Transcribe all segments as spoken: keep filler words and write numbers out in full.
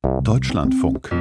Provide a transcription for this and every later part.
Deutschlandfunk.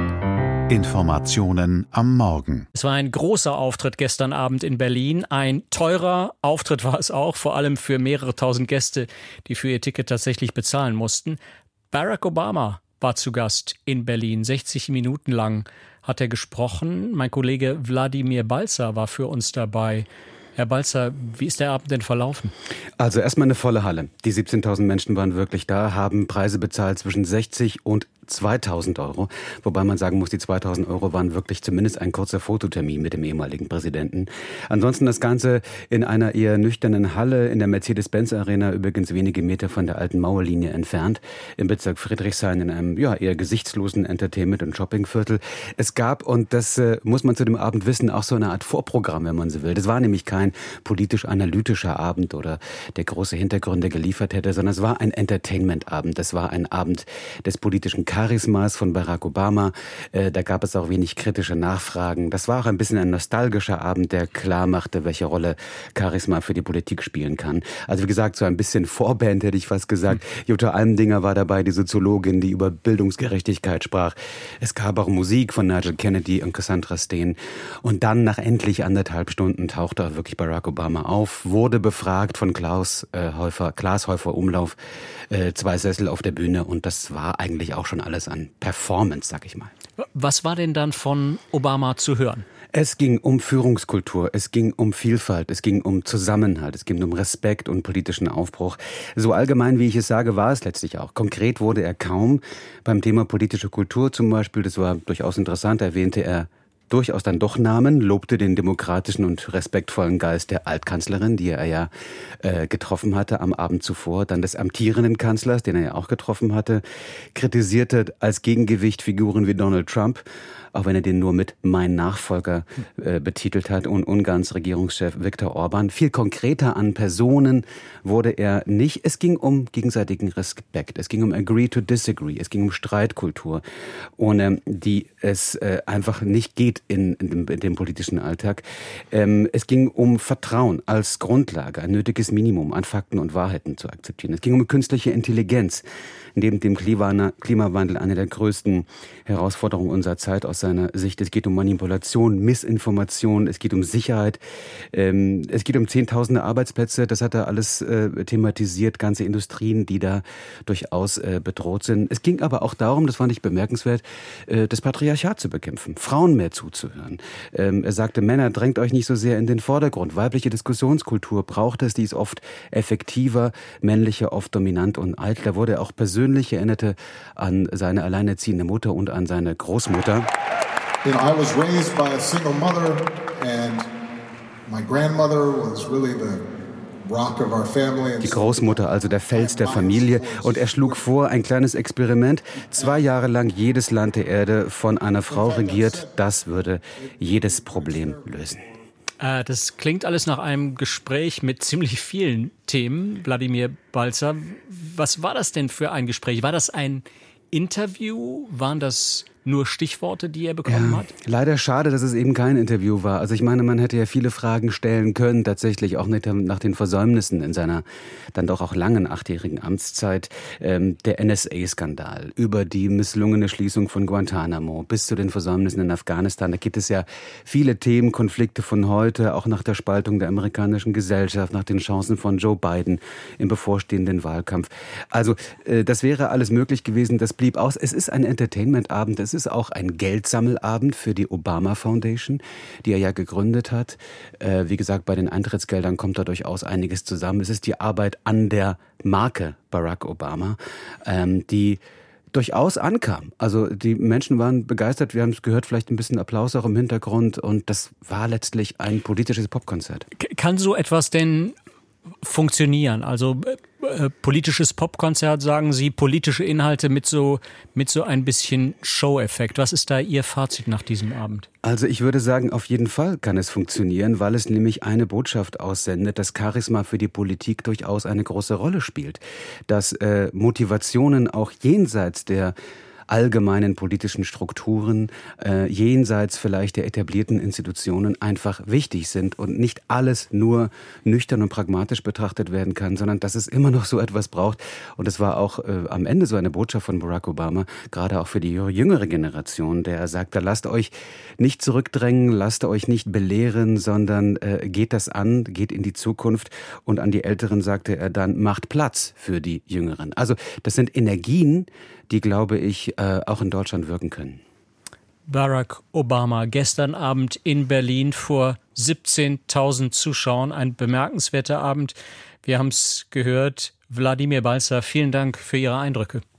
Informationen am Morgen. Es war ein großer Auftritt gestern Abend in Berlin. Ein teurer Auftritt war es auch, vor allem für mehrere tausend Gäste, die für ihr Ticket tatsächlich bezahlen mussten. Barack Obama war zu Gast in Berlin. sechzig Minuten lang hat er gesprochen. Mein Kollege Wladimir Balzer war für uns dabei. Herr Balzer, wie ist der Abend denn verlaufen? Also erstmal eine volle Halle. Die siebzehntausend Menschen waren wirklich da, haben Preise bezahlt zwischen sechzig und zweitausend Euro. Wobei man sagen muss, die zweitausend Euro waren wirklich zumindest ein kurzer Fototermin mit dem ehemaligen Präsidenten. Ansonsten das Ganze in einer eher nüchternen Halle in der Mercedes-Benz-Arena, übrigens wenige Meter von der alten Mauerlinie entfernt, im Bezirk Friedrichshain in einem ja eher gesichtslosen Entertainment- und Shoppingviertel. Es gab, und das äh, muss man zu dem Abend wissen, auch so eine Art Vorprogramm, wenn man so will. Das war nämlich kein politisch-analytischer Abend oder der große Hintergründe geliefert hätte, sondern es war ein Entertainment-Abend. Das war ein Abend des politischen Charismas von Barack Obama. Äh, da gab es auch wenig kritische Nachfragen. Das war auch ein bisschen ein nostalgischer Abend, der klar machte, welche Rolle Charisma für die Politik spielen kann. Also wie gesagt, so ein bisschen Vorband, hätte ich fast gesagt. Hm. Jutta Almendinger war dabei, die Soziologin, die über Bildungsgerechtigkeit sprach. Es gab auch Musik von Nigel Kennedy und Cassandra Steen. Und dann nach endlich anderthalb Stunden tauchte auch wirklich Barack Obama auf, wurde befragt von Klaus äh, Häufer, Klaas Häufer Umlauf, äh, zwei Sessel auf der Bühne, und das war eigentlich auch schon alles an Performance, sag ich mal. Was war denn dann von Obama zu hören? Es ging um Führungskultur, es ging um Vielfalt, es ging um Zusammenhalt, es ging um Respekt und politischen Aufbruch. So allgemein, wie ich es sage, war es letztlich auch. Konkret wurde er kaum. Beim Thema politische Kultur zum Beispiel, das war durchaus interessant, erwähnte er durchaus dann doch Namen, lobte den demokratischen und respektvollen Geist der Altkanzlerin, die er ja äh, getroffen hatte am Abend zuvor, dann des amtierenden Kanzlers, den er ja auch getroffen hatte, kritisierte als Gegengewicht Figuren wie Donald Trump, auch wenn er den nur mit mein Nachfolger äh, betitelt hat, und Ungarns Regierungschef Viktor Orban. Viel konkreter an Personen wurde er nicht. Es ging um gegenseitigen Respekt, es ging um Agree to Disagree, es ging um Streitkultur, ohne die es äh, einfach nicht geht in, in, dem, in dem politischen Alltag. Ähm, es ging um Vertrauen als Grundlage, ein nötiges Minimum an Fakten und Wahrheiten zu akzeptieren. Es ging um künstliche Intelligenz, neben dem Klimawandel eine der größten Herausforderungen unserer Zeit aus seiner Sicht. Es geht um Manipulation, Missinformation, es geht um Sicherheit, ähm, es geht um Zehntausende Arbeitsplätze, das hat er alles äh, thematisiert, ganze Industrien, die da durchaus äh, bedroht sind. Es ging aber auch darum, das fand ich bemerkenswert, äh, das Patriarchat zu bekämpfen, Frauen mehr zuzuhören. Ähm, er sagte, Männer, drängt euch nicht so sehr in den Vordergrund. Weibliche Diskussionskultur braucht es, die ist oft effektiver, männlicher, oft dominant und eitel. Da wurde er auch persönlich erinnerte an seine alleinerziehende Mutter und an seine Großmutter. You know, I was raised by a single mother, and my grandmother was really the rock of our family. Die Großmutter, also der Fels der Familie. Und er schlug vor, ein kleines Experiment. Zwei Jahre lang jedes Land der Erde von einer Frau regiert. Das würde jedes Problem lösen. Äh, das klingt alles nach einem Gespräch mit ziemlich vielen Themen. Wladimir Balzer, was war das denn für ein Gespräch? War das ein Interview? Waren das nur Stichworte, die er bekommen ja, hat? Leider schade, dass es eben kein Interview war. Also ich meine, man hätte ja viele Fragen stellen können, tatsächlich auch nach den Versäumnissen in seiner dann doch auch langen achtjährigen Amtszeit. Ähm, der N S A-Skandal, über die misslungene Schließung von Guantanamo bis zu den Versäumnissen in Afghanistan. Da gibt es ja viele Themen, Konflikte von heute, auch nach der Spaltung der amerikanischen Gesellschaft, nach den Chancen von Joe Biden im bevorstehenden Wahlkampf. Also äh, das wäre alles möglich gewesen, das blieb aus. Es ist ein Entertainment-Abend, es ist auch ein Geldsammelabend für die Obama Foundation, die er ja gegründet hat. Äh, wie gesagt, bei den Eintrittsgeldern kommt da durchaus einiges zusammen. Es ist die Arbeit an der Marke Barack Obama, ähm, die durchaus ankam. Also die Menschen waren begeistert, wir haben es gehört, vielleicht ein bisschen Applaus auch im Hintergrund, und das war letztlich ein politisches Popkonzert. Kann so etwas denn funktionieren? Also äh, politisches Popkonzert, sagen Sie, politische Inhalte mit so, mit so ein bisschen Show-Effekt. Was ist da Ihr Fazit nach diesem Abend? Also ich würde sagen, auf jeden Fall kann es funktionieren, weil es nämlich eine Botschaft aussendet, dass Charisma für die Politik durchaus eine große Rolle spielt. Dass äh, Motivationen auch jenseits der allgemeinen politischen Strukturen, äh, jenseits vielleicht der etablierten Institutionen einfach wichtig sind und nicht alles nur nüchtern und pragmatisch betrachtet werden kann, sondern dass es immer noch so etwas braucht. Und es war auch äh, am Ende so eine Botschaft von Barack Obama, gerade auch für die jüngere Generation, der sagte, lasst euch nicht zurückdrängen, lasst euch nicht belehren, sondern äh, geht das an, geht in die Zukunft. Und an die Älteren sagte er dann, macht Platz für die Jüngeren. Also das sind Energien, die, glaube ich, äh, auch in Deutschland wirken können. Barack Obama gestern Abend in Berlin vor siebzehntausend Zuschauern. Ein bemerkenswerter Abend. Wir haben es gehört. Wladimir Balzer, vielen Dank für Ihre Eindrücke.